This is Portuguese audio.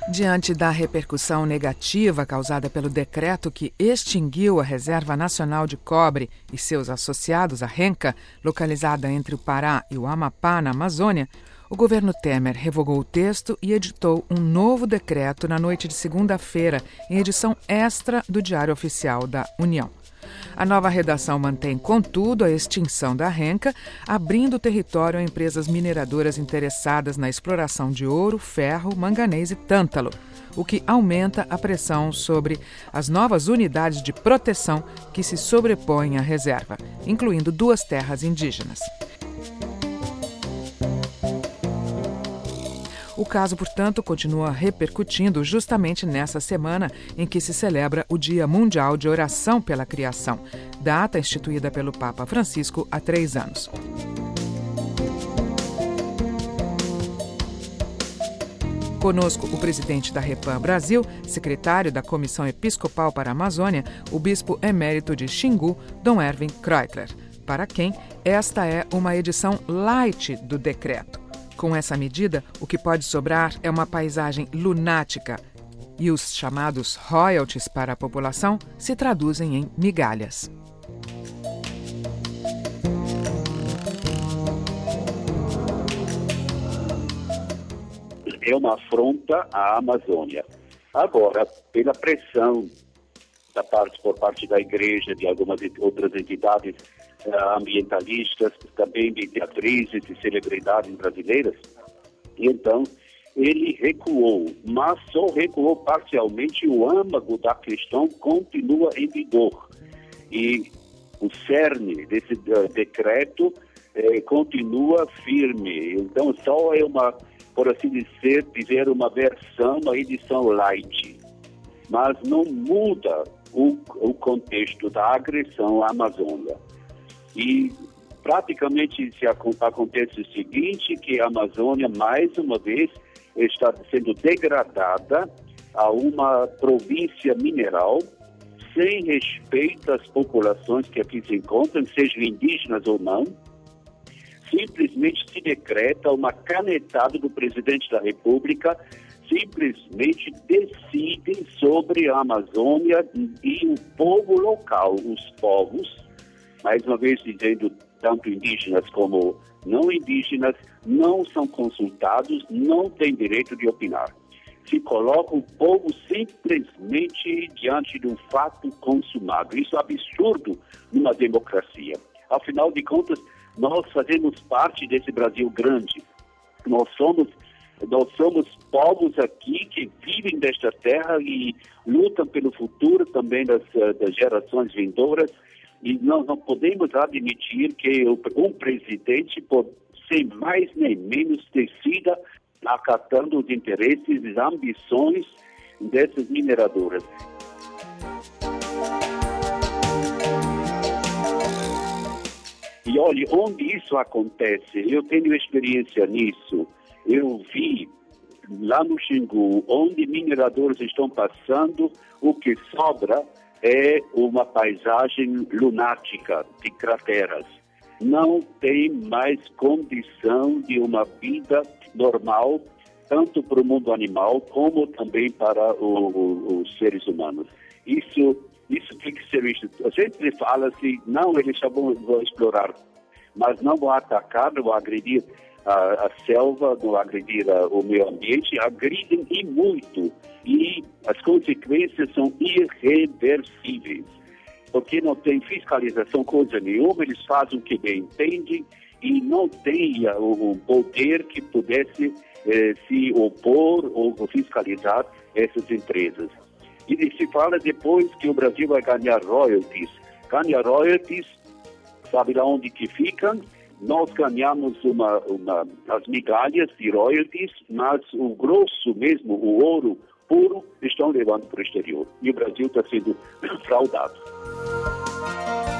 Diante da repercussão negativa causada pelo decreto que extinguiu a Reserva Nacional de Cobre e seus associados, a RENCA, localizada entre o Pará e o Amapá, na Amazônia, o governo Temer revogou o texto e editou um novo decreto na noite de segunda-feira, em edição extra do Diário Oficial da União. A nova redação mantém, contudo, a extinção da RENCA, abrindo território a empresas mineradoras interessadas na exploração de ouro, ferro, manganês e tântalo, o que aumenta a pressão sobre as novas unidades de proteção que se sobrepõem à reserva, incluindo 2 terras indígenas. O caso, portanto, continua repercutindo justamente nessa semana em que se celebra o Dia Mundial de Oração pela Criação, data instituída pelo Papa Francisco há 3 anos. Conosco, o presidente da Repam Brasil, secretário da Comissão Episcopal para a Amazônia, o bispo emérito de Xingu, Dom Erwin Kreutler, para quem esta é uma edição light do decreto. Com essa medida, o que pode sobrar é uma paisagem lunática e os chamados royalties para a população se traduzem em migalhas. É uma afronta à Amazônia. Agora, pela pressão por parte da igreja, de algumas outras entidades ambientalistas, também de atrizes e celebridades brasileiras, e então ele recuou, mas só recuou parcialmente. O âmago da questão continua em vigor e o cerne desse decreto continua firme. Então só é por assim dizer, uma versão, uma edição light, mas não muda o contexto da agressão à Amazônia. E praticamente acontece o seguinte, que a Amazônia, mais uma vez, está sendo degradada a uma província mineral, sem respeito às populações que aqui se encontram, sejam indígenas ou não. Simplesmente se decreta uma canetada do presidente da República, simplesmente decidem sobre a Amazônia e o povo local, os povos, mais uma vez dizendo, tanto indígenas como não indígenas, não são consultados, não têm direito de opinar. Se coloca o povo simplesmente diante de um fato consumado. Isso é absurdo numa democracia. Afinal de contas, nós fazemos parte desse Brasil grande. Nós somos povos aqui que vivem desta terra e lutam pelo futuro também das gerações vindouras. E nós não podemos admitir que um presidente, sem mais nem menos, decida acatando os interesses e as ambições dessas mineradoras. E olha, onde isso acontece, eu tenho experiência nisso. Eu vi lá no Xingu, onde mineradores estão passando, o que sobra é uma paisagem lunática de crateras. Não tem mais condição de uma vida normal, tanto para o mundo animal como também para os seres humanos. Isso tem que ser visto. A gente fala assim, não, eles só vão explorar, mas não vão atacar, não vão agredir a selva, não agredir o meio ambiente, agridem e muito. E as consequências são irreversíveis, porque não tem fiscalização, coisa nenhuma, eles fazem o que bem entendem e não tem o poder que pudesse se opor ou fiscalizar essas empresas. E se fala depois que o Brasil vai ganhar royalties. Ganha royalties, sabe lá onde que ficam? Nós ganhamos as migalhas de royalties, mas o grosso mesmo, o ouro puro, estão levando para o exterior. E o Brasil está sendo fraudado.